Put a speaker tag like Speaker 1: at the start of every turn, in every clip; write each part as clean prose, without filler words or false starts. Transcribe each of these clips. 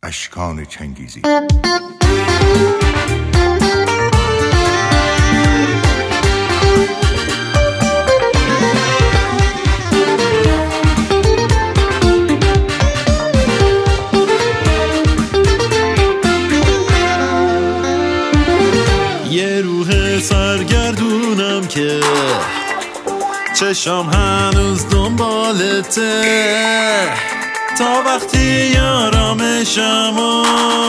Speaker 1: اشکان چنگیزی.
Speaker 2: یه روح سرگردونم که چشام هنوز دنبالته، تا وقتی آرامشم و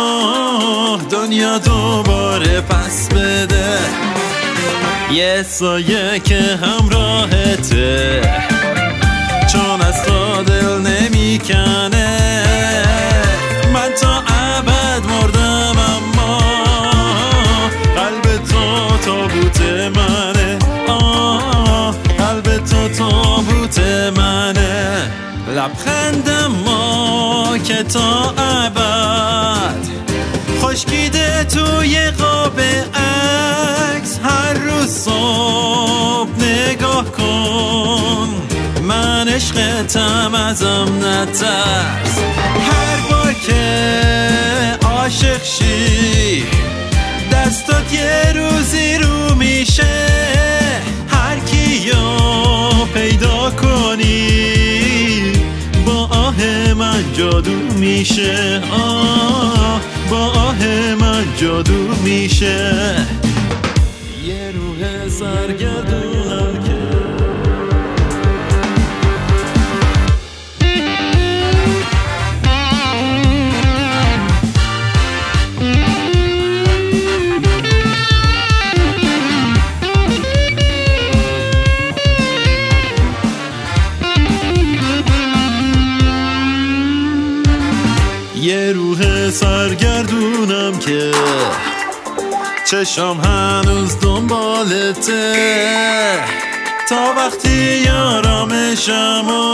Speaker 2: دنیا دوباره پس بده. یه سایه که همراهته چون از تو دل نمیکنه. من تا ابد مردم اما قلب تو تابوت منه. قلب تو تابوت منه. لبخندم ما که تا ابد خشکیده توی قاب عکس. هر روز صبح نگاه کن، من عشقتم ازم نترس. هر بار که عاشق شی دستات یه روزی رو میشه. هر کیو پیدا کنی با آه من جادو میشه. با آه من جادو میشه. یه روح سرگردونم که یه روح سرگردونم که چشام هنوز دنبالته، تا وقتی آرامشم و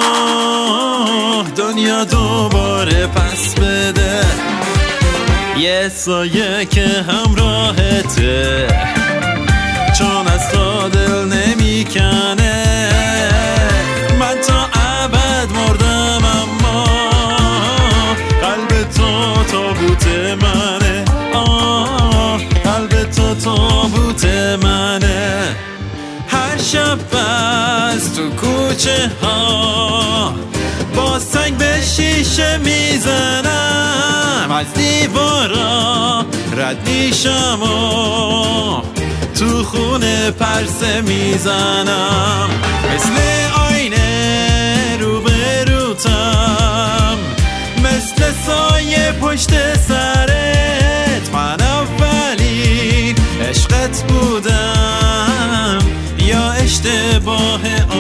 Speaker 2: دنیا دوباره پس بده. یه سایه که همراهته چون از تو دل نمیکنه. من تا ابد مردم اما قلب تو تابوت منه. قلب تو تابوت منه. هر شب بس تو کوچه ها با سنگ به شیشه میزنم. از دیوارا رد میشم و تو خونه پرسه میزنم. مثل آینه روبروتم، مثل سایه پشت سرت. من اولین عشقت بودم یا اشتباه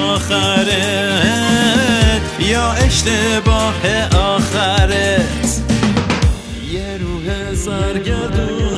Speaker 2: آخرت، یا اشتباه آخرت. یه روح سرگردون